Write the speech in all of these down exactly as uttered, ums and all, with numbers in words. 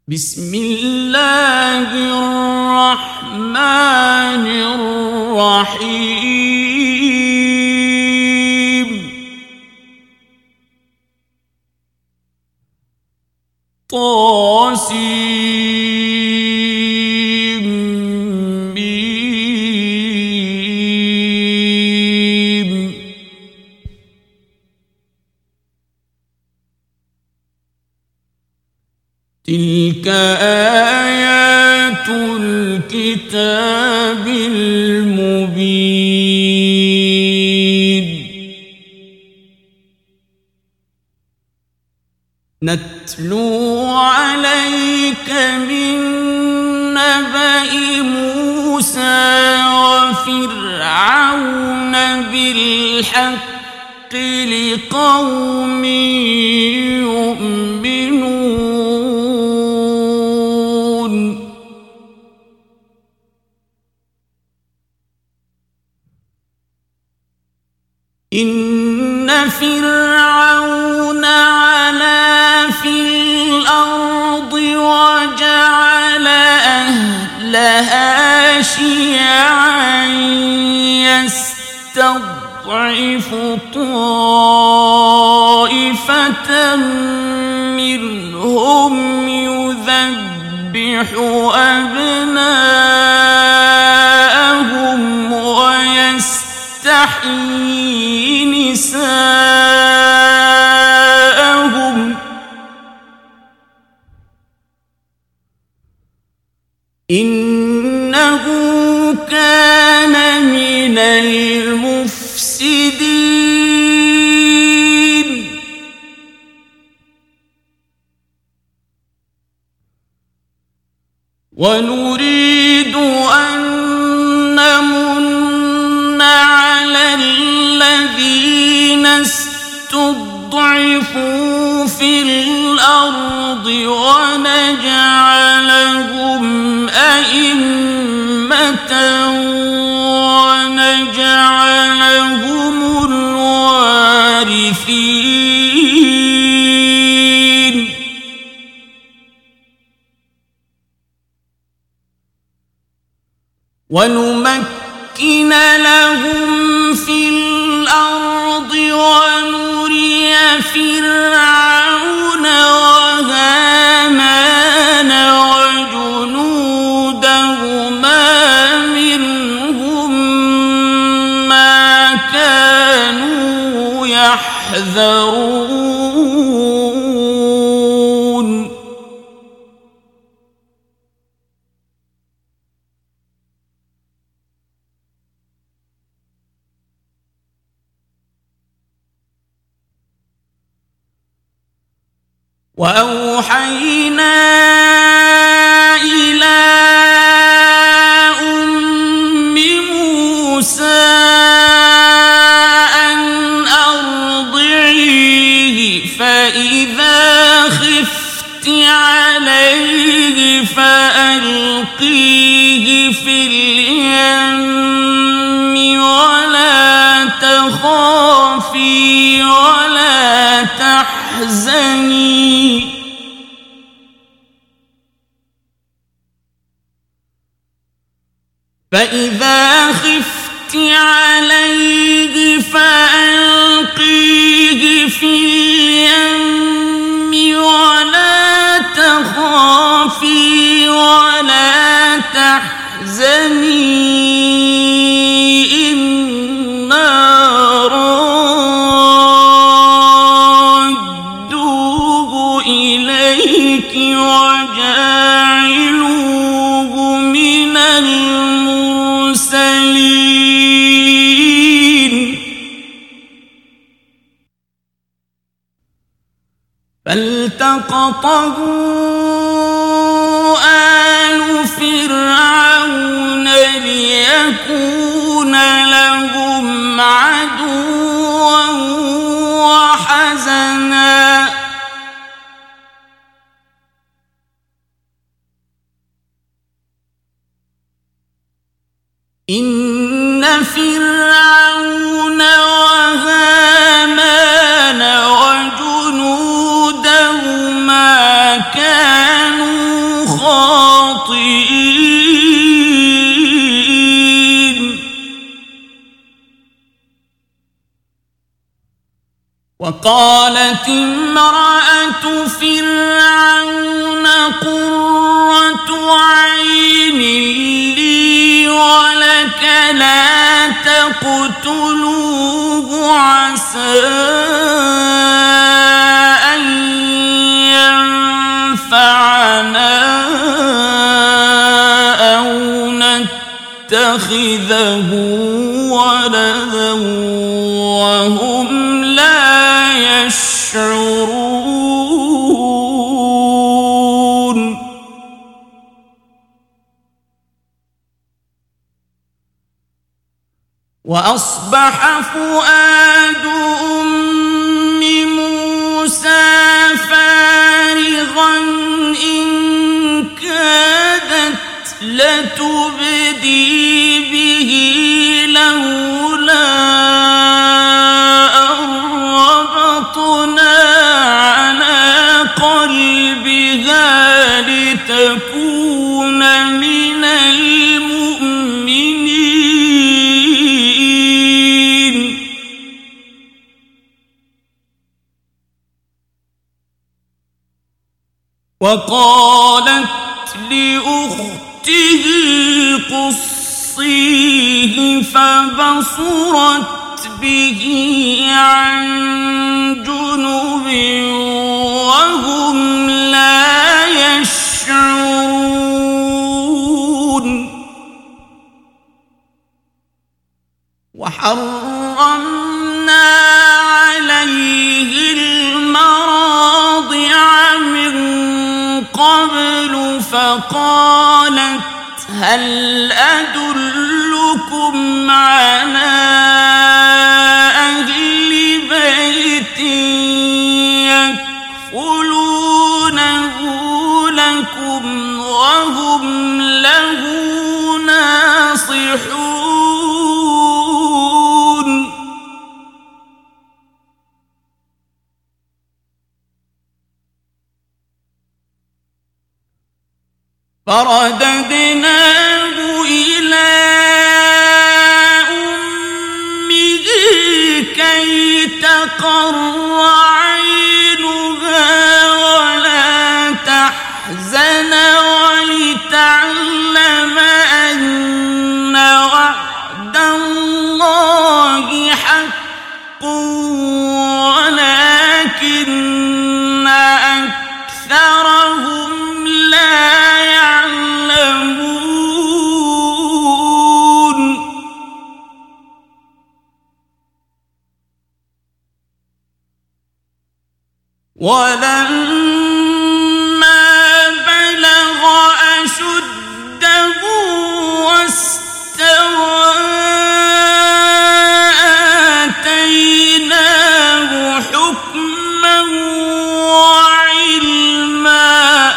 بسم الله الرحمن الرحيم طاسيم ميم تلك آيات الكتاب المبين نتلو عليك من نبأ موسى وفرعون بالحق لقوم يؤمنون إن فرعون علا في الأرض وجعل أهلها شيعا يستضعف طائفة منهم يذبح أبناءهم ويستحيي نساءهم إنه كان من المفسدين ونريد أن نمن على الذين استضعفوا في الأرض ونجعلهم أئمة ونجعلهم الوارثين ونمكن لهم في الأرض ونري فرعون وهامان وجنودهما منهم ما كانوا يحذرون وأوحينا إلى أم موسى أن أرضعيه فإذا خفت عليه فألقيه في اليم ولا تخافي ولا تحزني فإذا خفت عليه فألقيه في اليم ولا تخافي ولا تحزني إنا رادوه إليك وجاعلوه من المرسلين فالتقطه آل فرعون ليكون لهم عدوا وحزنا إن فرعون وهامان وجنودهما كانوا وقالت امرأة فرعون قرة عين لي ولك لا تقتلوه عسى أن ينفعنا أو نتخذه ولدا وهم لا يشعرون. وأصبح فؤاد أم موسى فارغا إن كادت لتبدي به لولا أن ربطنا على قلبها لتكون من المؤمنين. وقالت لأخته قصيه فبصرت به عن جنب وهم لا يشعرون. وحرمنا عليه المراضع من قبل فقالت هل أدلكم على أهل بيت يكفلونه لكم وهم له ناصحون. فرددناه إلى أمه كي تقر عينها ولا تحزن ولتعلم أن وعد الله حق ولكن أكثرهم لا يعلمون. ولما بلغ أشده واستوى آتيناه حكما وعلما.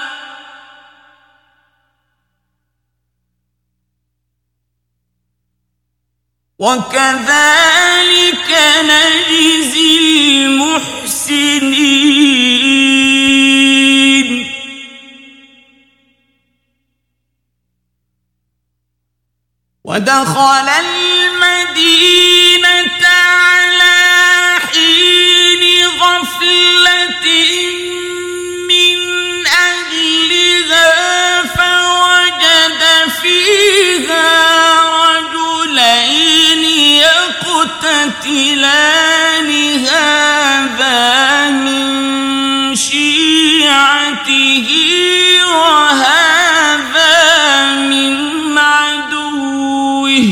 وكذلك نجزي المحسنين. ودخل المدينة على حين غفلة من أهلها فوجد فيها رجلين يقتتلان هذا من شيعته وهذا من عدوه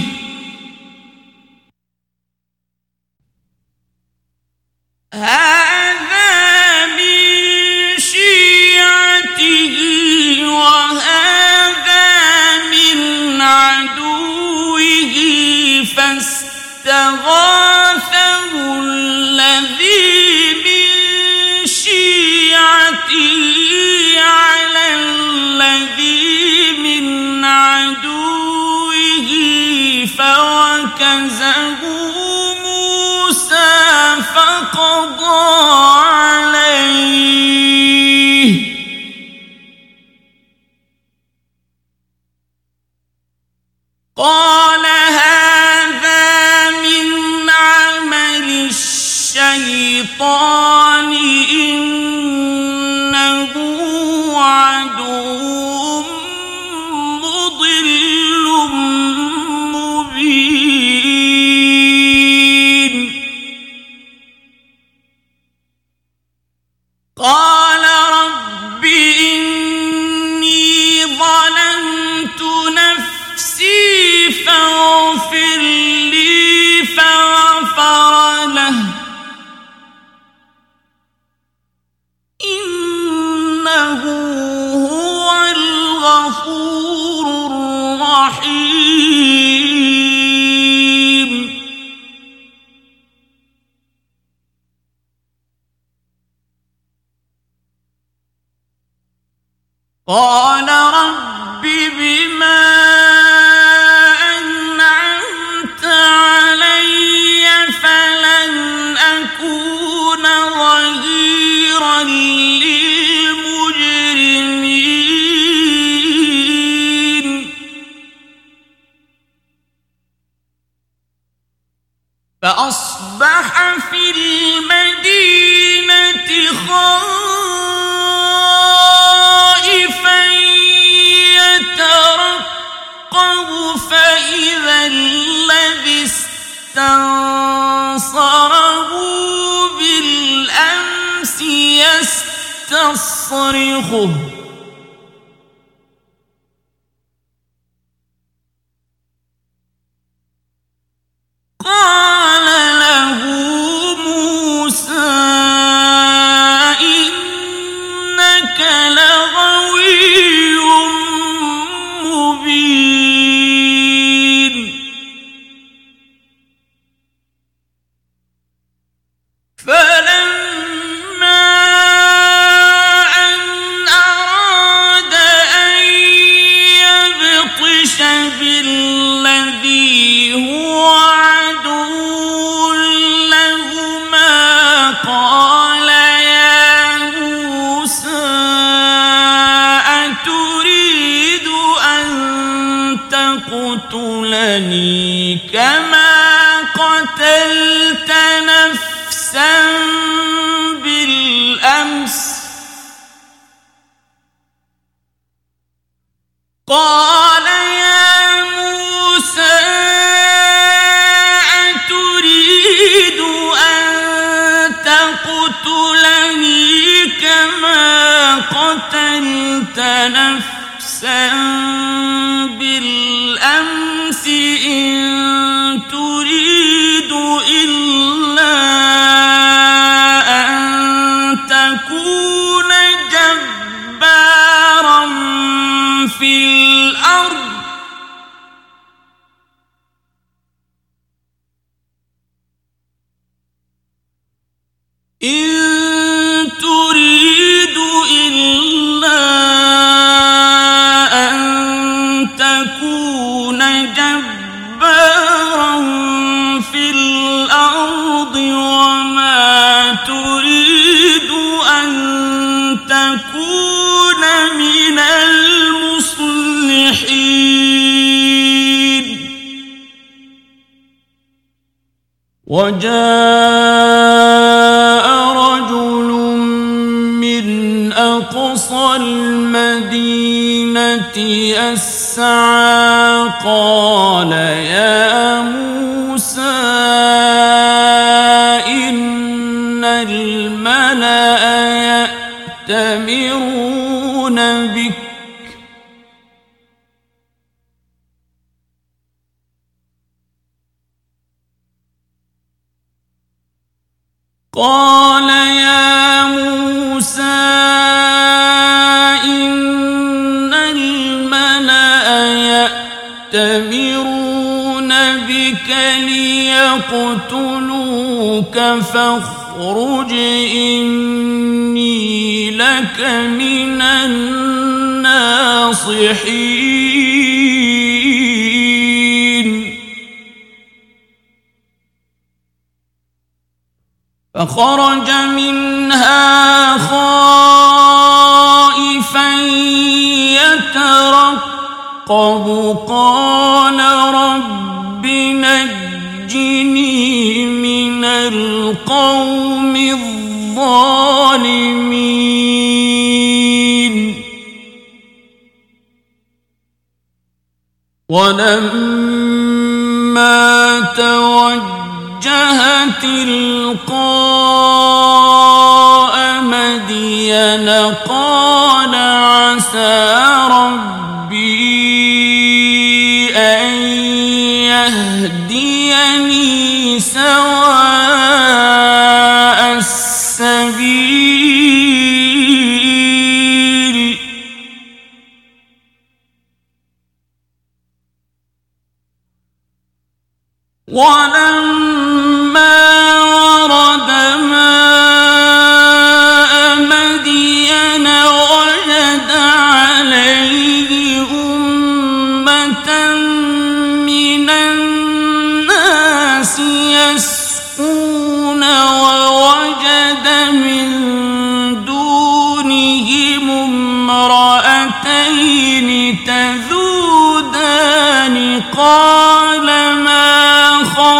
هذا من شيعته وهذا من عدوه فاستغاثه الذي من شيعته على الذي من عدوه فوكزه موسى فقضى عليه قال هذا من عمل الشيطان قال رب بما أنعمت علي فلن أكون ظهيرا للمجرمين فأصبح في المدينة خائفا يترقب فإذا الذي استنصره بالأمس يستصرخه قال له موسى إنك لغوي مبين فلما أن أراد أن يبطش بالذي هو عدو لهما قال يا موسى أتريد أن تقتلني كما قتلت نفسا بالأمس قال يا موسى أتريد أن تقتلني كما قتلت نفسا بالأمس إن تريد إلا أن تكون جبارا في الأرض إن تريد إلا أن تكون جبارا في الأرض وما تريد أن تكون من المصلحين وجاء رجل من أقصى المدينة يسعى قال يا موسى إن الملأ يأتمرون بك قال يا موسى إن الملأ يأتمرون بك ليقتلوك فاخرج إني لك من الناصحين فخرج منها خائفا يترقب قال رب نجني من القوم الظالمين ولما توجه تلقاء مدين قال عسى ربي أن يهديني سواء السبيل ولما ورد ماء مدين وجد عليه امرأتين تذودان قال ما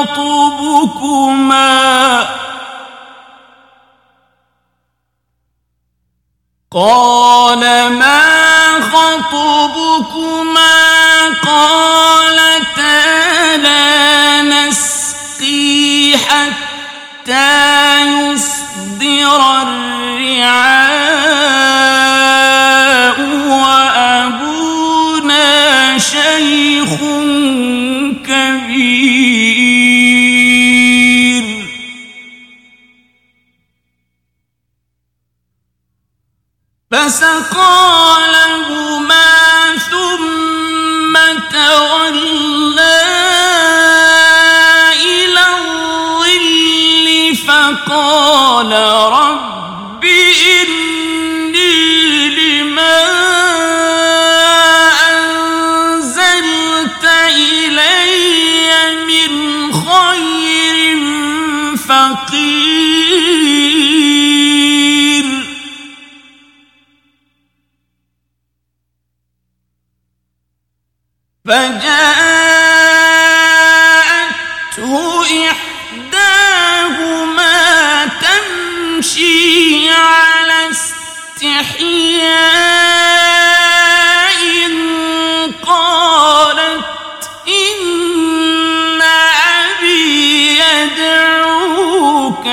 خطبكما قال ما خطبكما قالتا لا نسقي حتى يصدر الرعاء وأبونا شيخ كبير فسقى لهما ثم تولى إلى الظل فقال رب إني لما أنزلت إلي من خير فقير فجاءته إحداهما تمشي على استحياء قالت إن أبي يدعوك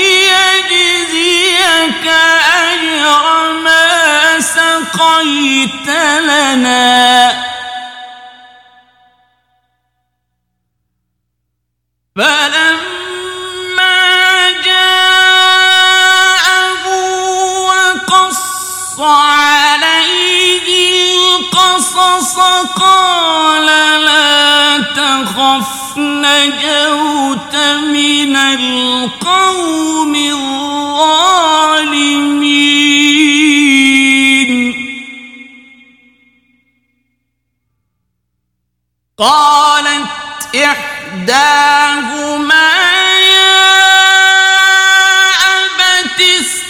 ليجزيك أجر ما سقيت لنا فلما جاءه وقص عليه القصص قال لا تخف نجوت من القوم الظالمين قالت إحداهما يا أبت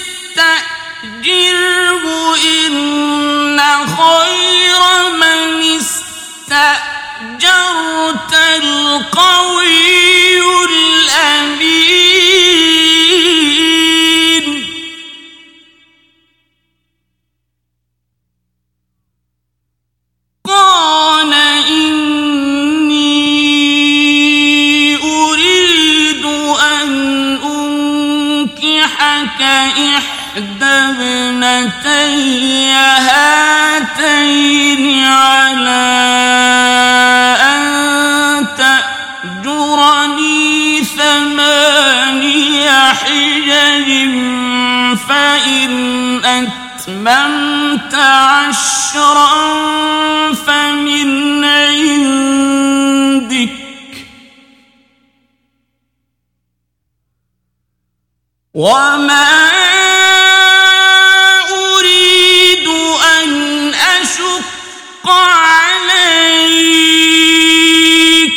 استأجره إن خير من استأجرت القوي الأمين قال إحدى ابنتي هاتين على أن تأجرني ثماني حجج فإن أتممت عشرا فمن عندك وما أريد أن أشق عليك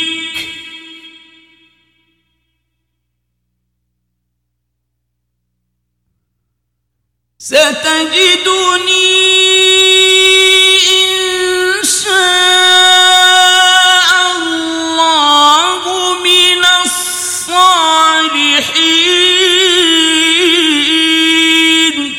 ستجدني إن شاء الله من الصالحين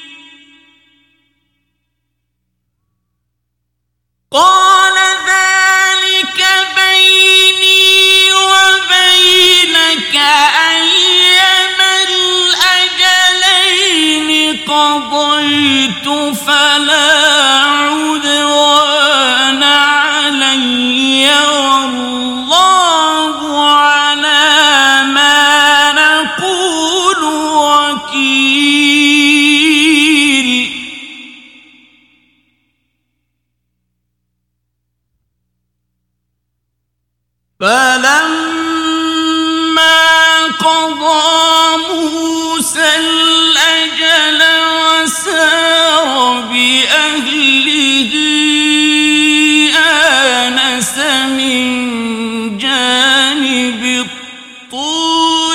قال ذلك بيني وبينك أيما الأجلين قضيت فلا عدوان علي والله على ما نقول وكيل فلما قضى موسى الأجل وسار بأهله آنس من جانب الطور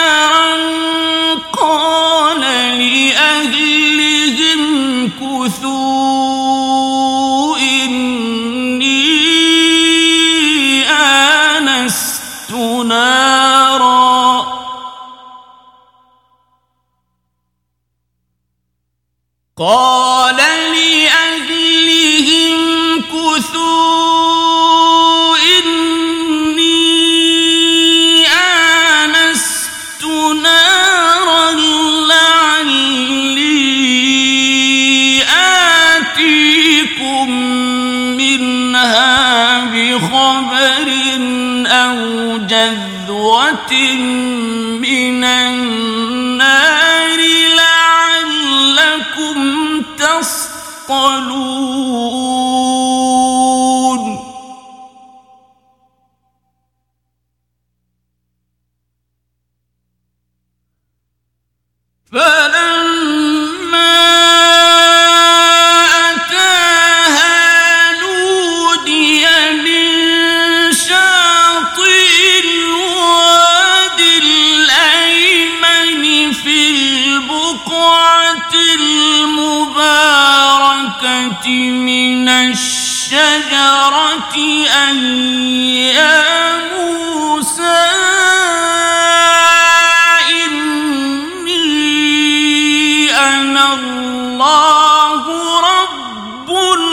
نارا قال لأهلهم كثوا كُثُوا إِنِّي آنَسْتُ نَارًا قَالَ لِأَهْلِهِ امْكُثُوا إِنِّي آنَسْتُ نَارًا لَعَلِّي آتِيكُم مِّنْهَا بِخَبَرٍ أَوْ جَذْوَةٍ مِّنَ النَّارِ لَعَلَّكُمْ تَصْطَلُونَ فَلَمَّا أَتَاهَا نُودِيَ مِن شَاطِئِ الْوَادِ الْأَيْمَنِ فِي الْبُقْعَةِ الْمُبَارَكَةِ مِنَ الشَّجَرَةِ أَن يَا مُوسَىٰ إِنِّي أَنَا اللَّهُ رَبُّ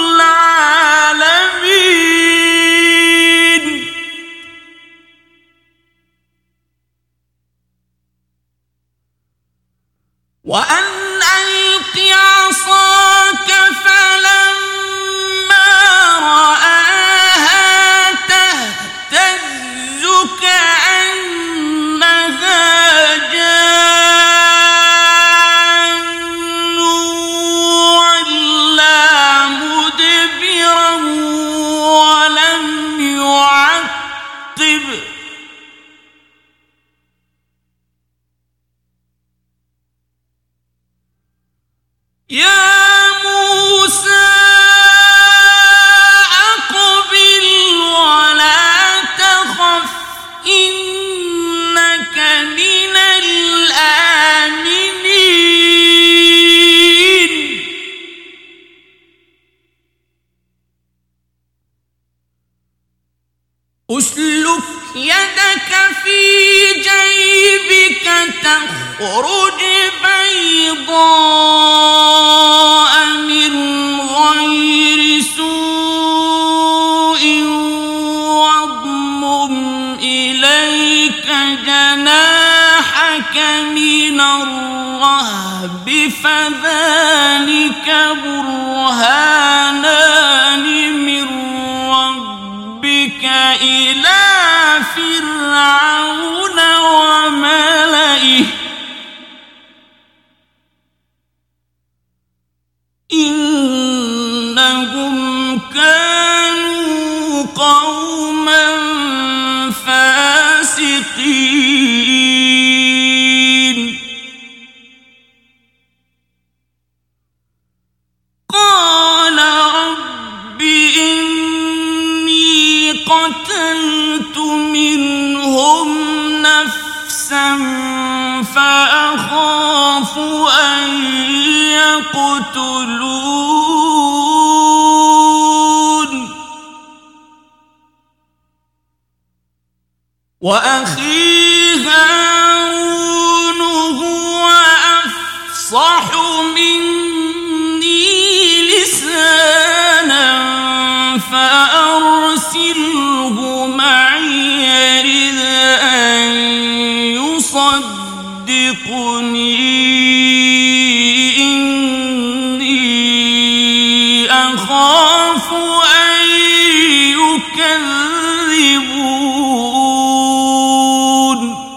الْعَالَمِينَ وَأَنْ أَلْقِ عَصَاكَ فَلَمَّا رَآهَا تَهْتَزُّ كَأَنَّهَا جَانٌّ وَلَّىٰ مُدْبِرًا وَلَمْ يُعَقِّبْ ۚ يَا مُوسَىٰ أَقْبِلْ وَلَا تَخَفْ إِنَّكَ مِنَ الْآمِنِينَ أُسْلُكْ يَدَكَ فِي جَيْبِكَ تَخْرُجْ بَيْضَاءَ مِنْ غَيْرِ سُوءٍ وَاضْمُمْ إِلَيْكَ جَنَاحَكَ مِنَ الرَّهْبِ فَذَلِكَ بُرْهَانَانِ مِنْ رَبِّكَ إِلَىٰ فِرْعَوْنَ وَمَلَئِهِ إِنَّهُمْ كَانُوا قَوْمًا فَاسِقِينَ قَالَ رَبِّ إِنِّي قَتَلْتُ مِنْهُمْ نَفْسًا فَأَخَافُ أَن يَقْتُلُونِ وَأَخِي هَارُونُ هُوَ أَفْصَحُ مِنِّي لِسَانًا فَأَرْسِلْهُ مَعِيَ يَرِدْ أَن يُصَدِّقُنِي إِنِّي أَخَافُ أَن يُكَذِّبُونِ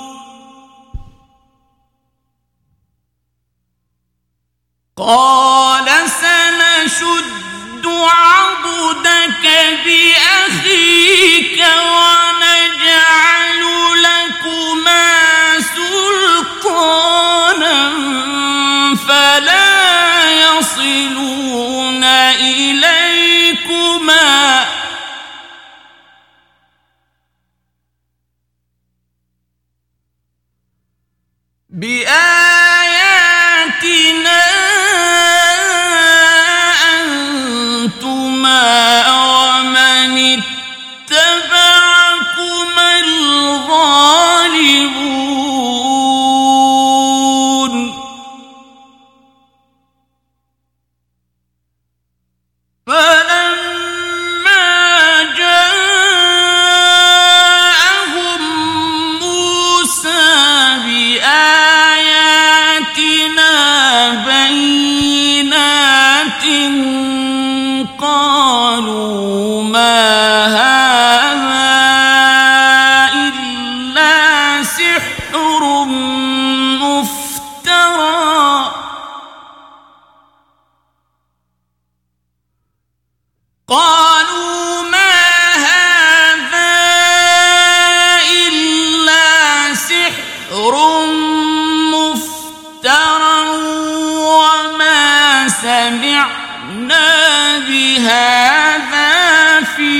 قَالَ سَنَشُدُّ عَضُدَكَ بِأَخِيكَ وَنَجْعَلُ لَكُمَا سُلْطَانًا فَلَا يَصِلُونَ إِلَيْكُمَا بِآيَاتِنَا قالوا ما هذا إلا سحر مفترى وما سمعنا بهذا في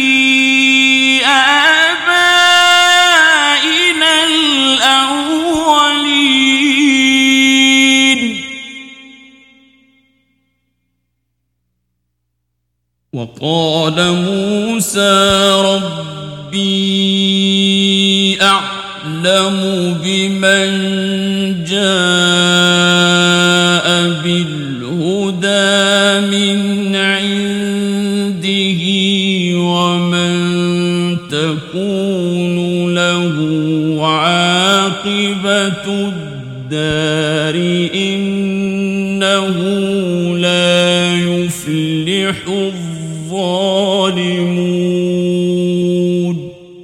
آبائنا الأولين. وقال موسى ربي أعلم بمن جاء بالهدى من عنده ومن تكون له عاقبة الدار إنه لا يفلح الظالمون.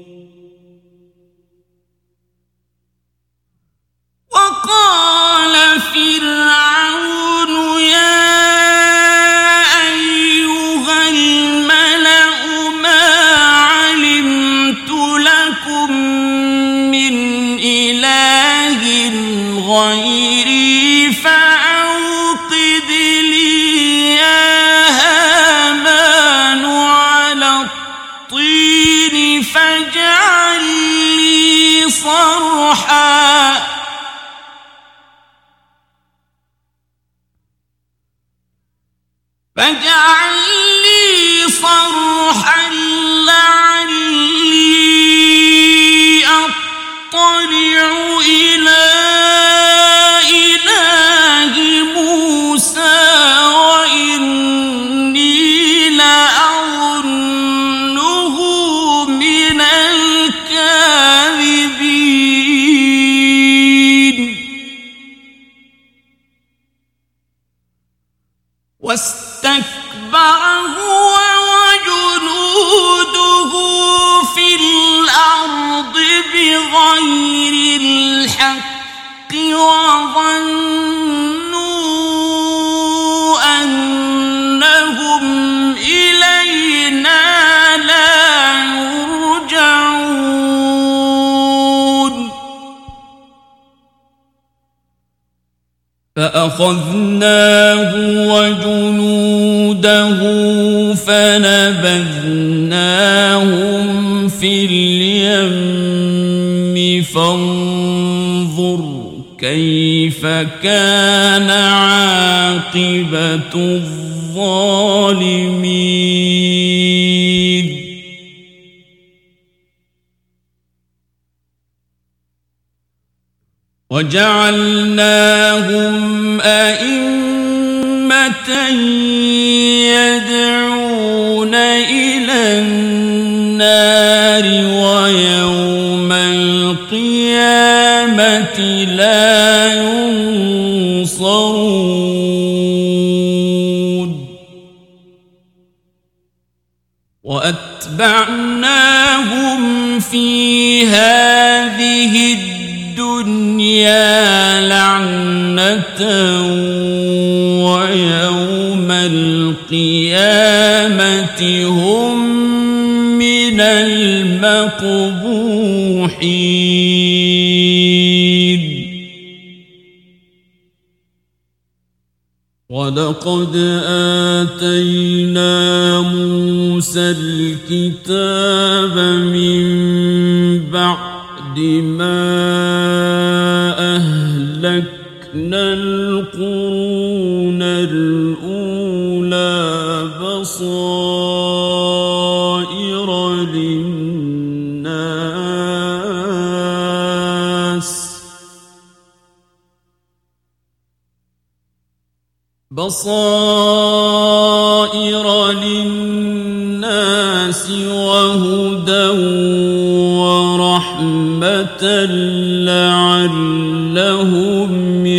وقال فرعون يا أيها الملأ ما علمت لكم من إله غيري فأوقد لي يا هامان على الطين فاجعل لي صرحا فاجعل لي صرحا لعلي أطلع إلى إله موسى وإني لأظنه من الكاذبين. واستكبر هو وجنوده في الأرض بغير الحق وظنوا أنهم إلينا لا يرجعون. فأخذناه وجنوده فنبذناهم في اليم فانظر كيف كان عاقبة الظالمين. وجعلناهم أئمة يدعون إلى النار ويوم القيامة لا ينصرون. وأتبعناهم في هذه الدنيا لعنة ويوم القيامة هم من المقبوحين. ولقد آتينا موسى الكتاب من بعد ما أهلكنا القرون الأولى بصائر للناس بصائر للناس وهدى ورحمة لعلهم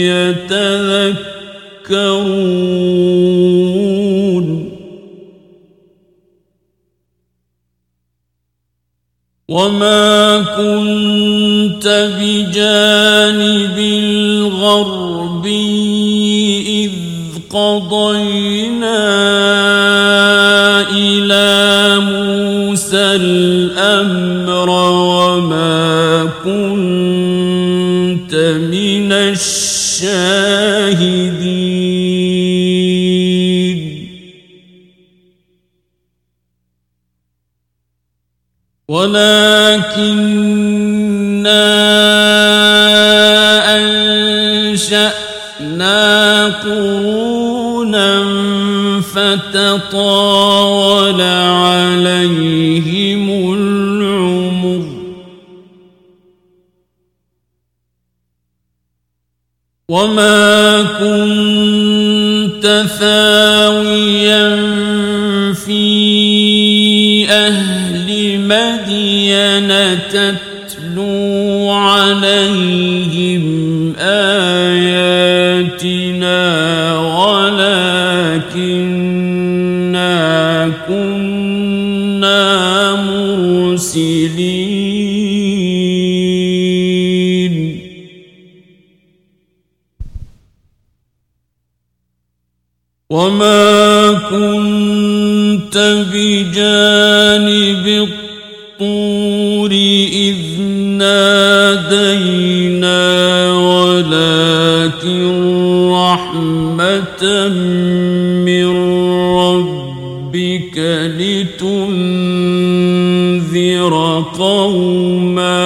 يتذكرون. وما كنت بجانب الغربي إذ قضينا إلى الأمر وما كنت من الشاهدين ولكننا أنشأنا قرونا فتطاول عليهم العمر وما كنت ثاويا في أهل مدين تتلو عليهم آياتنا ولكننا كنا مرسلين وما كنت بجانب الطور إذ نادينا ولكن رحمة من ربك لتنذر قوما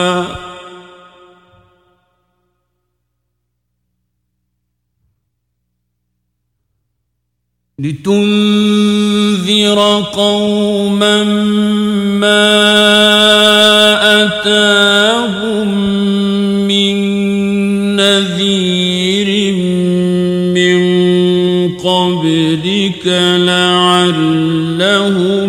لتنذر قوما ما أتاهم من نذير من قبلك لعلهم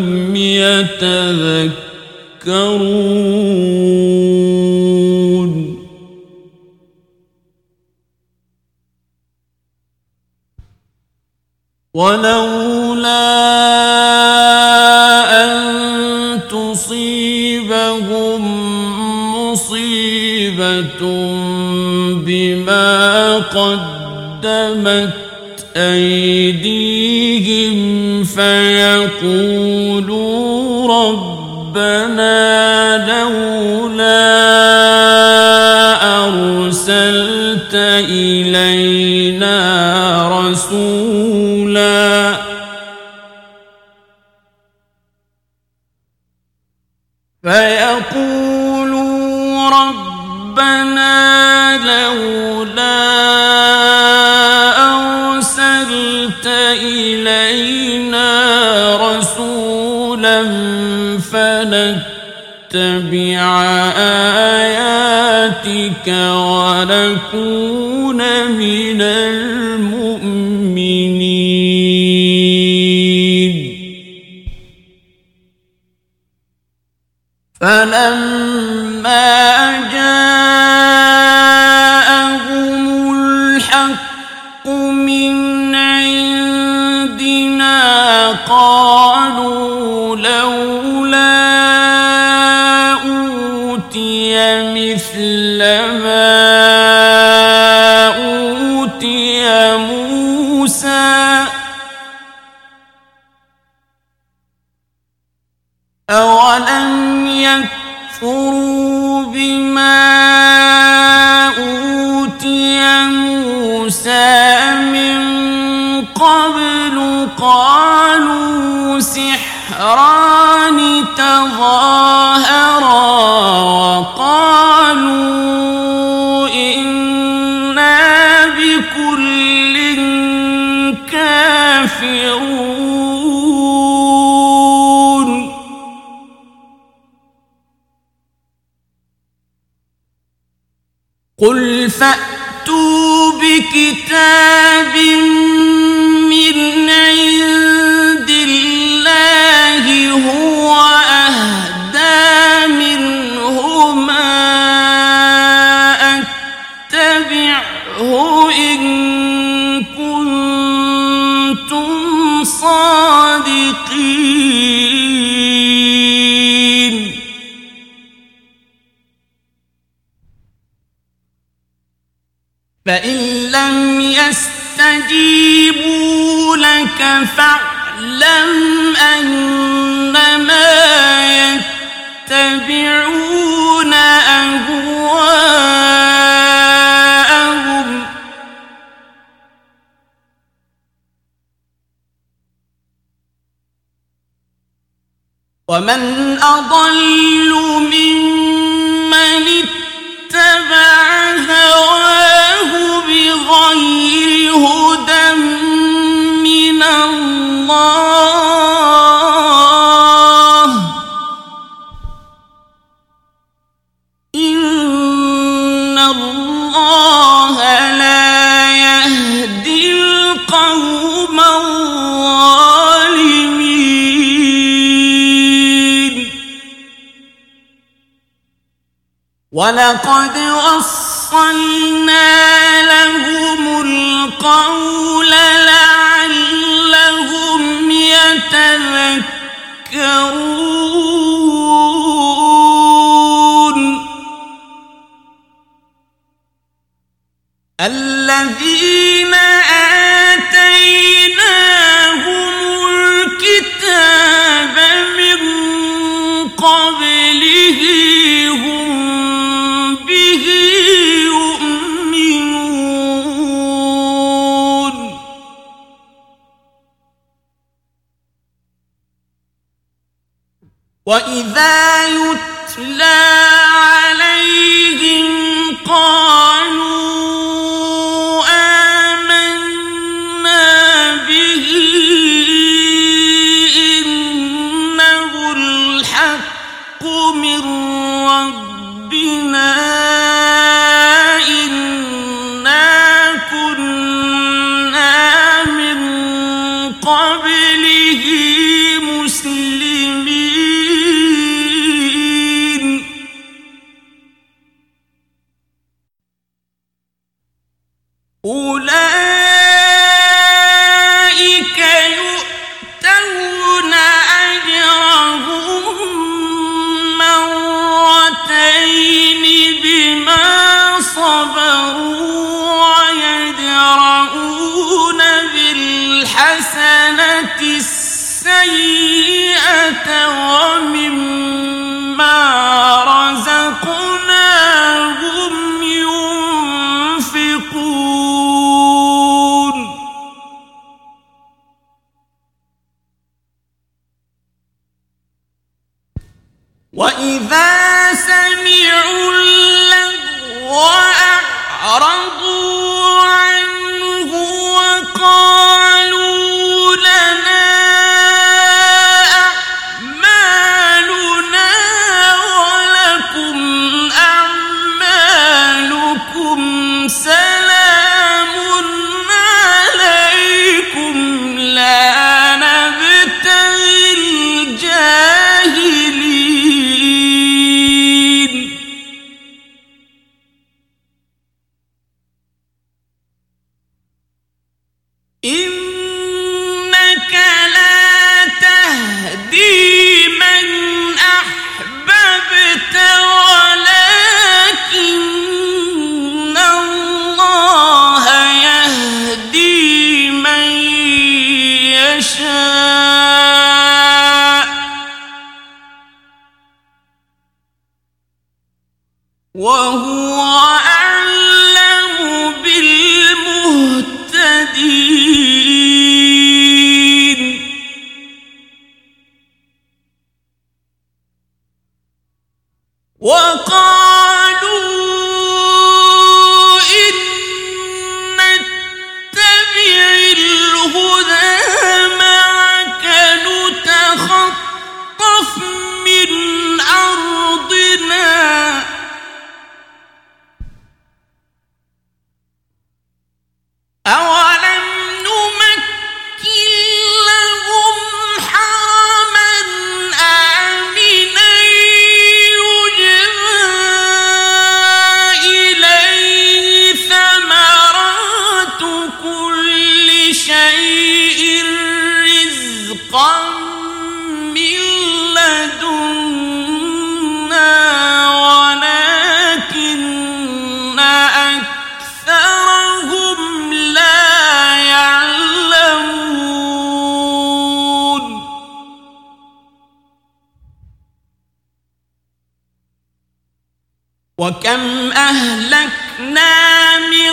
يتذكرون ولولا أن تصيبهم مصيبة بما قدمت أيديهم فيقولوا ربنا لولا أرسلت إلينا رسولا فيقولوا ربنا لولا أرسلت إلينا رسولا فنتبع آياتك ونكون من المؤمنين فلما جاءهم الحق من عندنا قالوا لولا أوتي مثل ما أوتي موسى أولم يكفروا بما أوتي موسى من قبل قالوا سحران تظاهرا وقالوا إنا بكل كافرون قل فأتوا بكتاب من عند الله هو أهدى منهما أتبعه إن كنتم صادقين فإن لم يستجيبوا لك فاعلم أنما ومن أضل ممن اتبع هواه بغير هدى من الله إن الله لا يهدي القوم الظالمين ولقد وصلنا لهم القول لعلهم يتذكرون الذين آتيناهم الكتاب من قبله هم به يؤمنون وإذا يتلى عليهم قالوا من ربنا إنا كنا من قبله مسلمين أولئك يؤتون أجرهم مرتين بما صبروا ويدرؤون بالحسنة السيئة ومما رزقناهم ينفقون وإذا سمعوا اللغو أعرضوا عنه وقالوا لنا أعمالنا ولكم أعمالكم سلام عليكم لا نبتغي الجاهلين إنك لا تهدي من أحببت ولكن الله يهدي من يشاء وهو أعلم بالمهتدين وقالوا إن نتبع الهدى معك نتخطف من أرضنا أولم نمكن لهم حرما آمنا يجبى إليه ثمرات كل شيء رزقا من لدنا ولكن أكثرهم لا يعلمون وكم أهلكنا من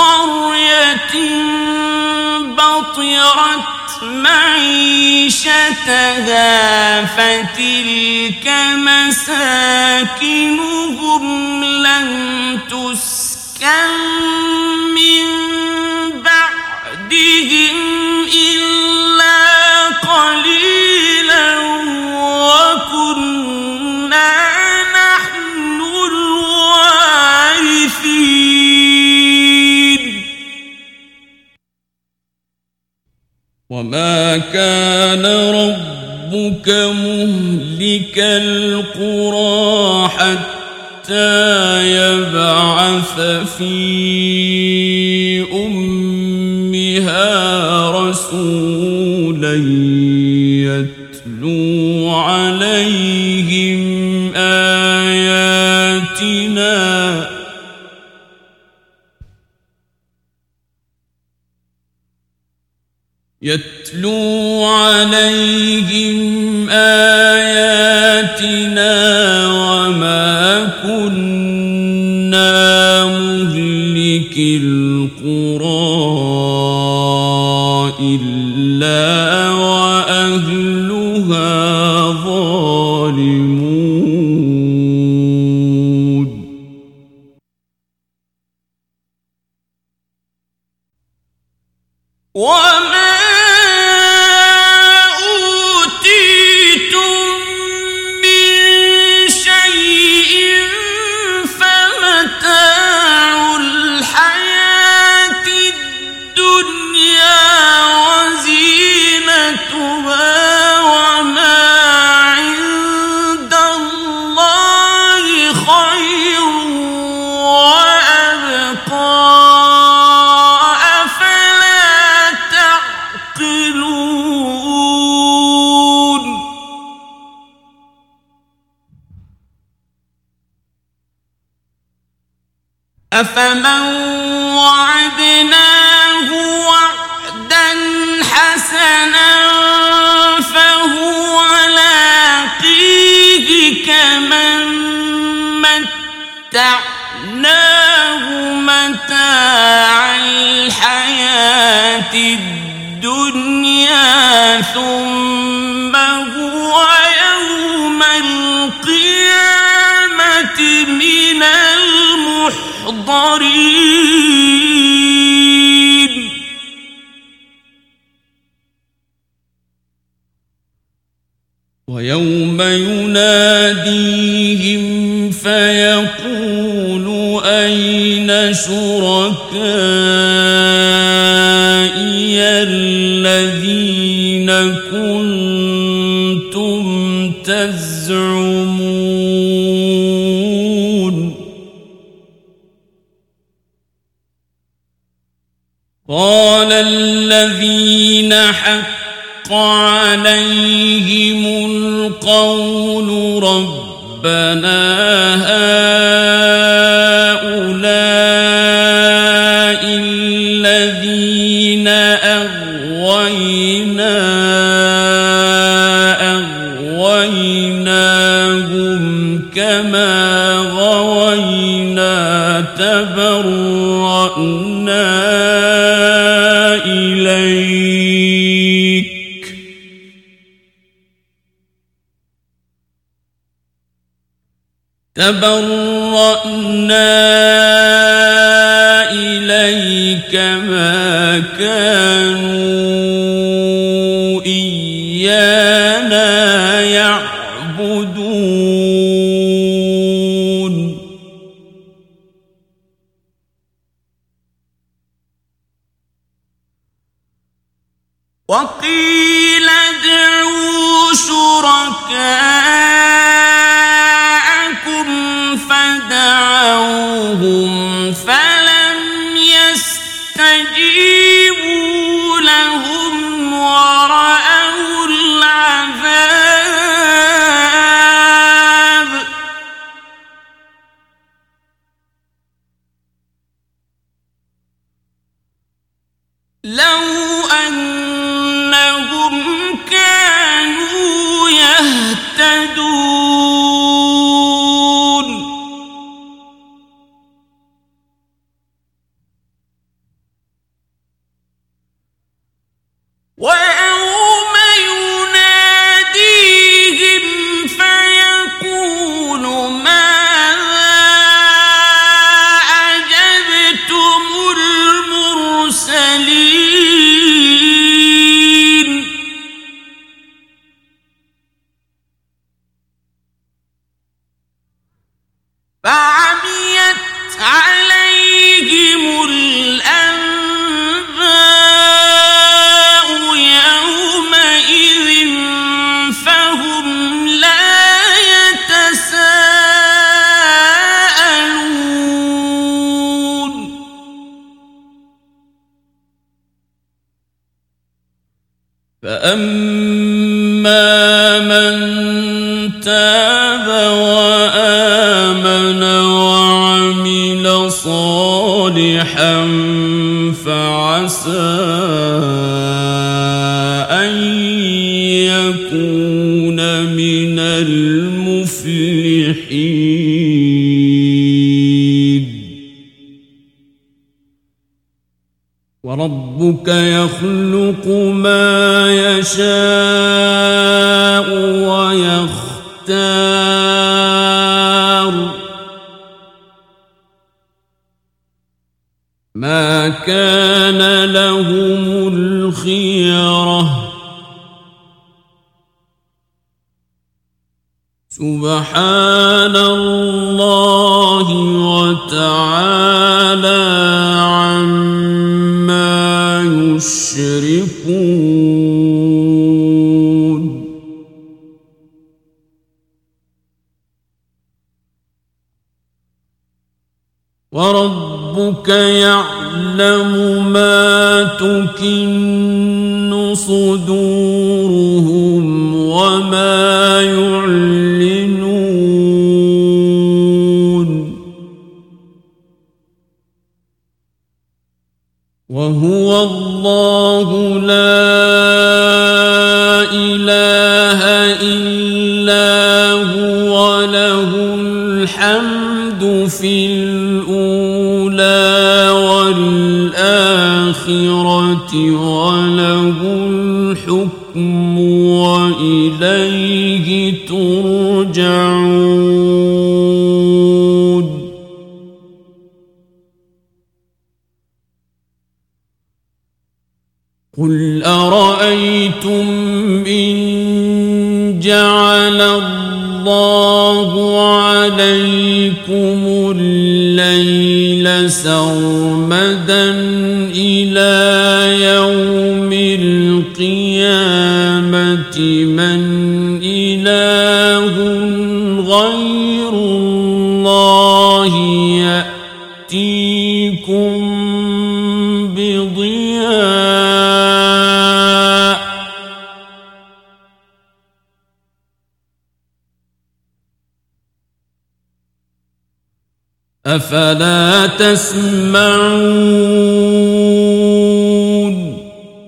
قرية بطرت معيشتها معيشتها فتلك مساكنهم لم تسكن من بعدهم إلا قليلا وكنا نحن الوارثين وما كان ربك مهلك القرى حتى يبعث في أمها رسولا يتلو عليهم آياتنا يتلو عليهم آياتنا وما كنا مهلك القرى إلا وأهلها ظالمون وما أفمن وعدناه وعدا حسنا فهو لاقيه كمن متعناه متاع الحياة الدنيا ثم هو يوم القيامة من المحضرين ويوم يناديهم فيقول أين شركائي الذين كنتم تزعمون قال الذين حق عليهم القول ربنا هؤلاء الذين أغوينا أغويناهم كما غوينا تبرأنا إليك تبرأنا إليك ما كانوا إيانا يعبدون وقيل ادعوا شركاءكم فدعوهم فلم يستجيبوا لهم ورأوا العذاب لو أنهم فأما من تاب وآمن وعمل صالحا فعسى أن يكون من المفلحين. وربك يخلق ما يشاء ويختار ما كان لهم الخيرة سبحان الله وتعالى عما يشركون. وربك يعلم ما تكن صدورهم وما يعلنون وهو الله لا إله إلا هو له الحمد في الأولى والآخرة وله الحكم وإليه ترجعون. قل أرأيتم إن جعل الله عليكم الليل سرمدا إلى يوم القيامة من إله غير الله يأتيكم بضياء أفلا تسمعون.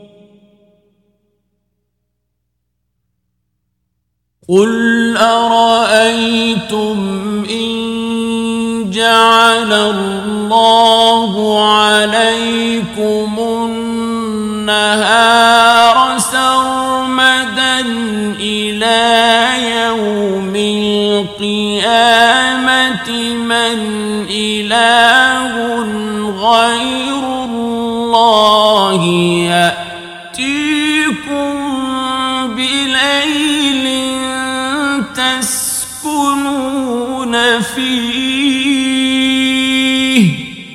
قل أرأيتم إن جعل الله عليكم النهار سرمدا إلى يوم القيامة من إله غير الله يأتيكم بليل تسكنون فيه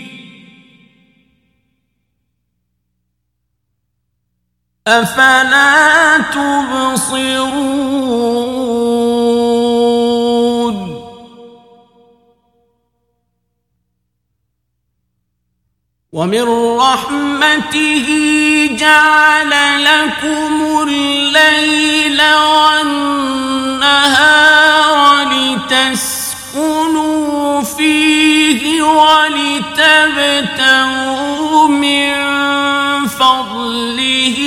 أفلا تبصرون. ومن رحمته جعل لكم الليل والنهار لتسكنوا فيه ولتبتغوا من فضله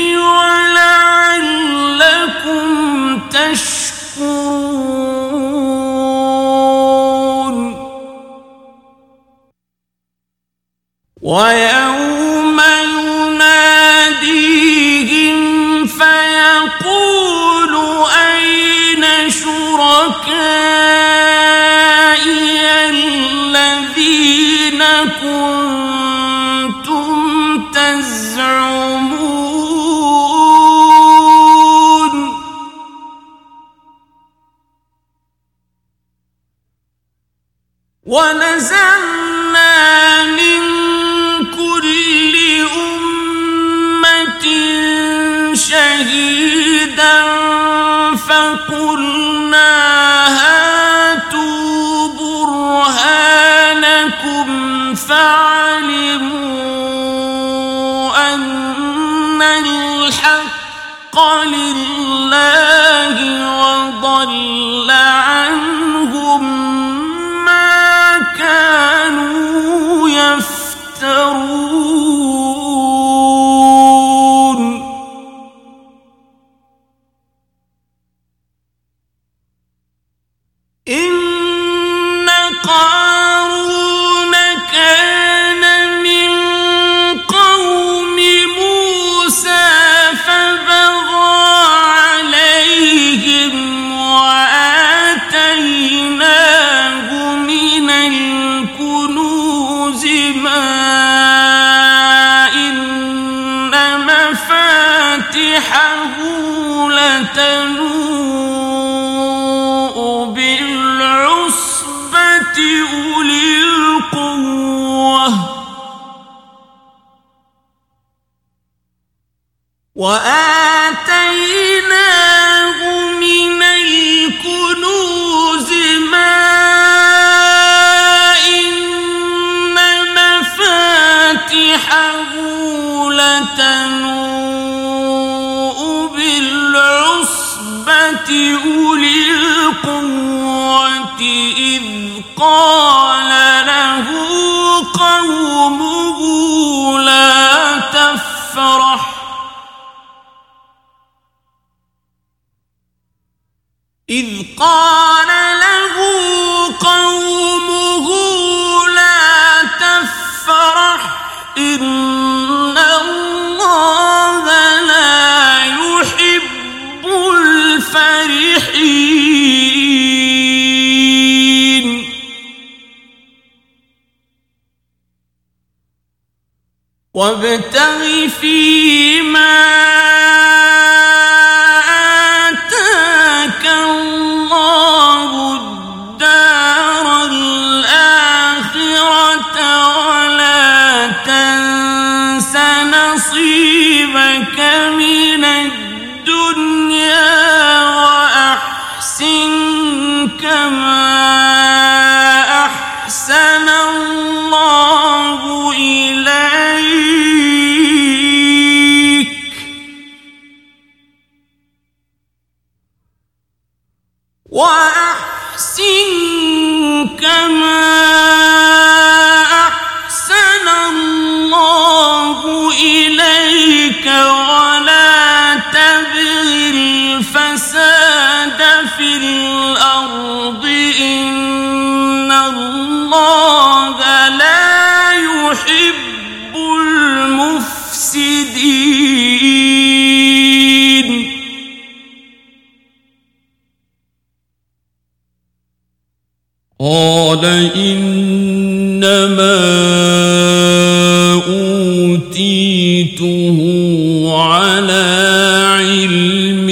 ولعلكم تشكرون. ويوم يناديهم فيقول أين شركائي الذين كنتم تزعمون ونزعنا من كل أمة شهيدا فقلنا هاتوا برهانكم فعلموا أن الحق لله وضل عنهم ما كانوا يفترون إن قارون كان من قوم موسى فبغى عليهم وآتيناه من الكنوز ما إن مفاتحه لتنوء بالعصبة أولي القوة وآتيناه من الكنوز ما إن مفاتحه لتنوء بالعصبة أولي القوة إذ قال له قومه لا تفرح إذ قال له قومه لا تفرح إن الله لا يحب الفرحين وابتغ فيما آتاك الله الدار الآخرة ولا تنس نصيبك من الدنيا وأحسن كما أحسن الله إليك وأحسن كما أحسن الله إليك ولا تبغ الفساد في الأرض إن الله لا يحب المفسدين قال إنما أوتيته على علم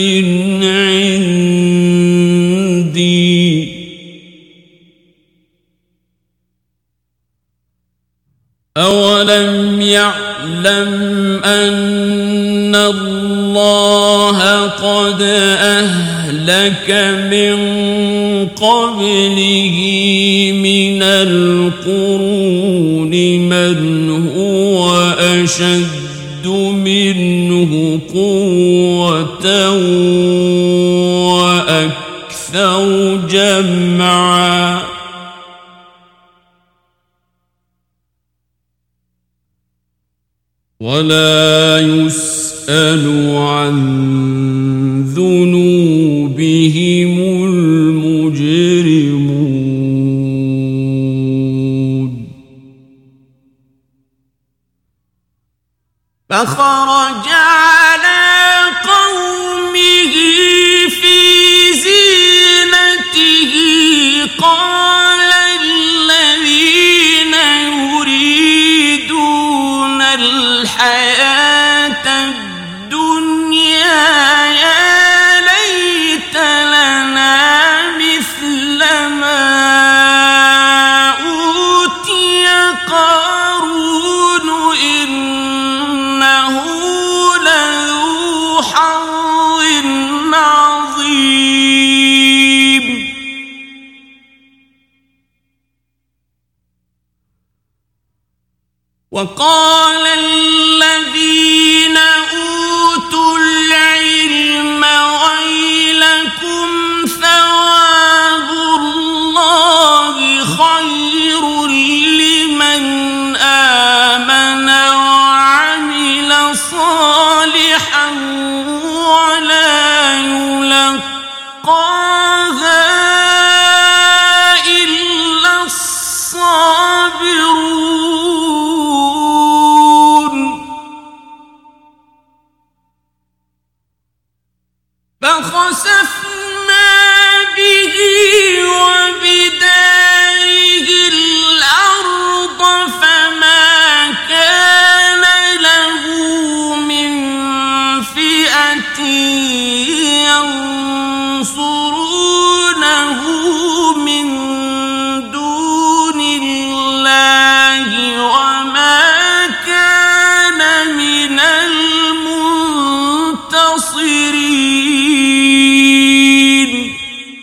عندي أولم يعلم أن الله قد أهلك من قبله من القرون من هو أشد منه قوة وأكثر جمعا ولا يسأل عن ذنوبهم المجرمون فخرج على قومه في زينته قال الذين يريدون الحياة الدنيا يا ليت لنا مثل ما أوتي قارون إنه لذو حظ عظيم وقال الذين أوتوا العلم فخسفنا به وبداره الأرض فما كان له من فئة ينصرونه من دون الله وما كان من المنتصرين.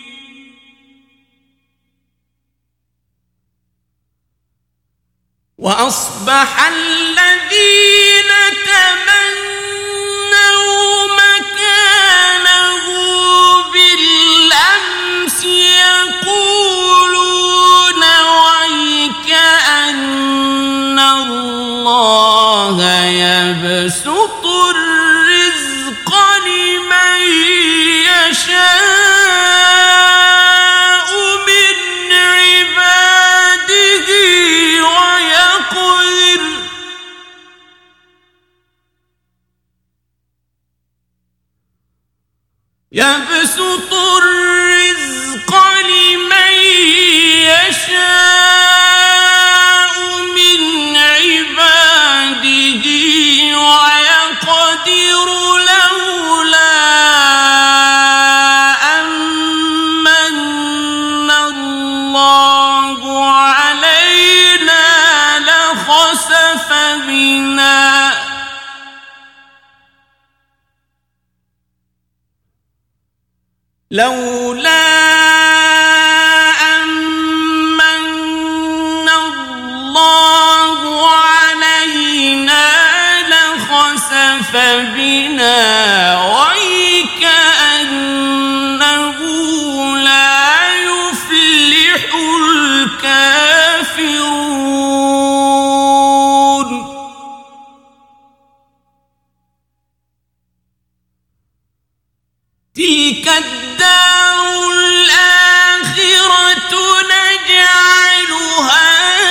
وأصبح الذين تمنوا مكانه بالأمس يقولون ويك أن الله يبسط الرزق لمن يشاء من عباده ويقدر يبسط الرزق لمن يشاء من عباده ويقدر لولا أمن الله علينا لخسف بنا لولا أمن الله علينا لخسف بنا وكأنه لا يفلح الكافرون. تلك الدار الآخرة نجعلها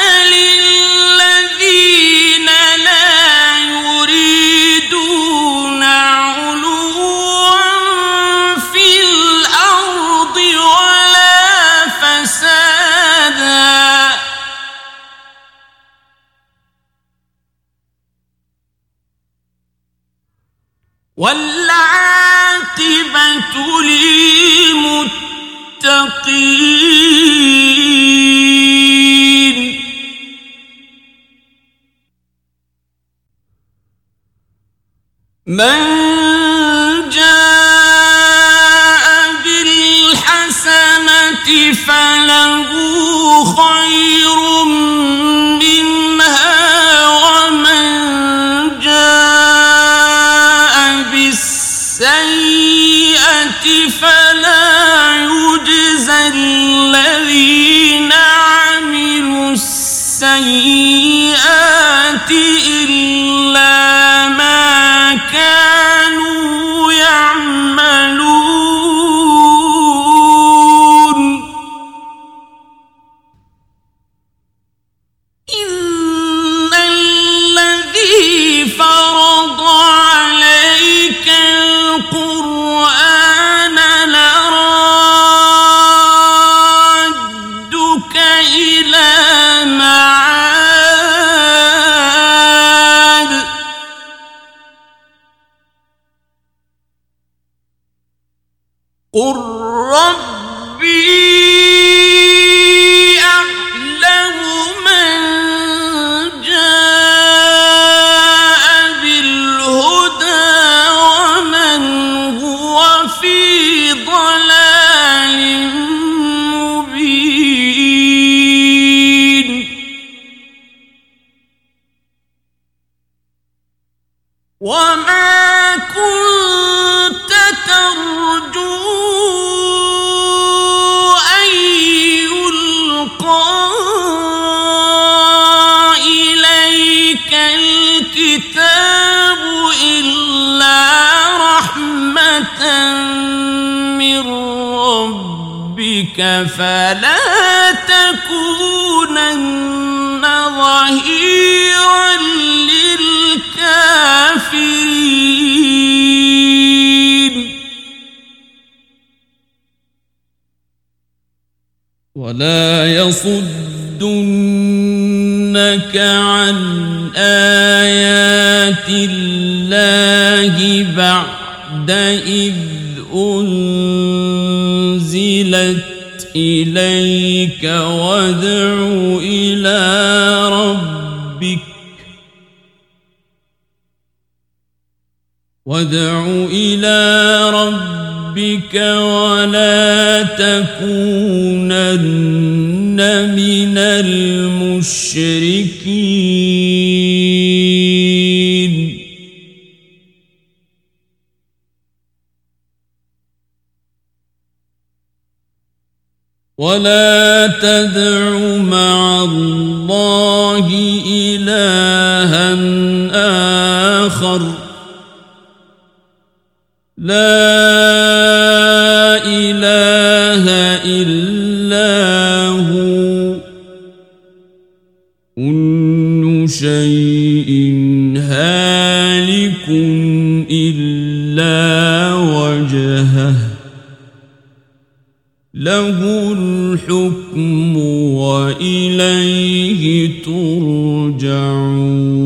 للذين لا يريدون علوا في الأرض ولا فسادا والعاقبة للمتقين. من جاء بالحسنة فله خير منها ومن جاء بالسيئة فلا يجزى الذين عملوا السيئات إلا ما كانوا يعملون. إن الذي فرض عليك القرآن لرادك إلى معاد قل ربي أعلم من جاء بالهدى ومن هو في ضلال مبين. وما كنت ترجو أن يلقى إليك الكتاب إلا رحمة من ربك فلا تكونن ظهيرا للكافرين. ولا يصدنك عن آيات الله بعد إذ أنزلت إليك وادع إلى ربك وادع إلى ربك ولا تكونن من المشركين ولا تدع مع الله إلها آخر لا إله إلا هو كل شيء هالك إلا وجهه له الحكم وإليه ترجعون